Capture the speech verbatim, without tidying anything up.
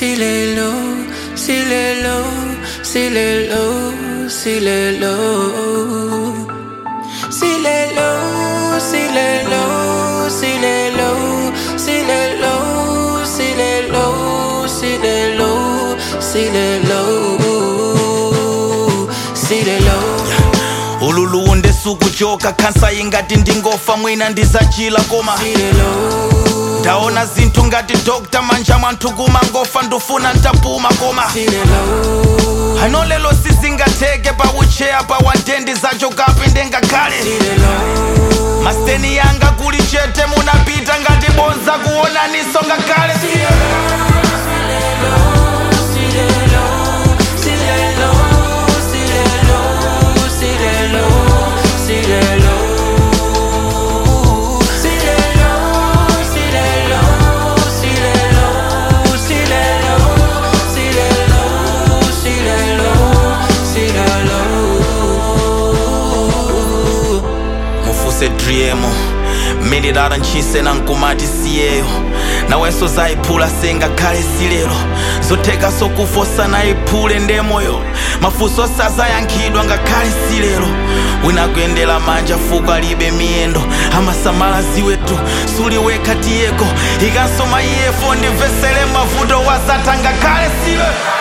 silelo, silelo, silelo, silelo, silelo, silelo, silelo, silelo, silelo, silelo, silelo, silelo. Ululu ndesukuchoka kansa ingati ndingofa mwina ndizachila koma ndaona zinthu ngati dokta manja mwanthu kumangofa ndufuna ntapuma koma ano lelo sizingatheke pa ucheya pa watendi zachokapi ndengakhale maseni yanga kuli chete munapita ngati bonza kuona niso ngakhale Driemo mililala ntchise na nkumati siyeyo nawenso zayiphula sengakhale silero zotheka sokufosa nayiphule ndemoyo mafunso sazayankhidwa ngakhale silero winakuyendera manja fuko alibe miyendo amasamala ziwetu suliwekha tiyeko ikansoma iyefo ndimvesere mavuto wazatha ngakhale silero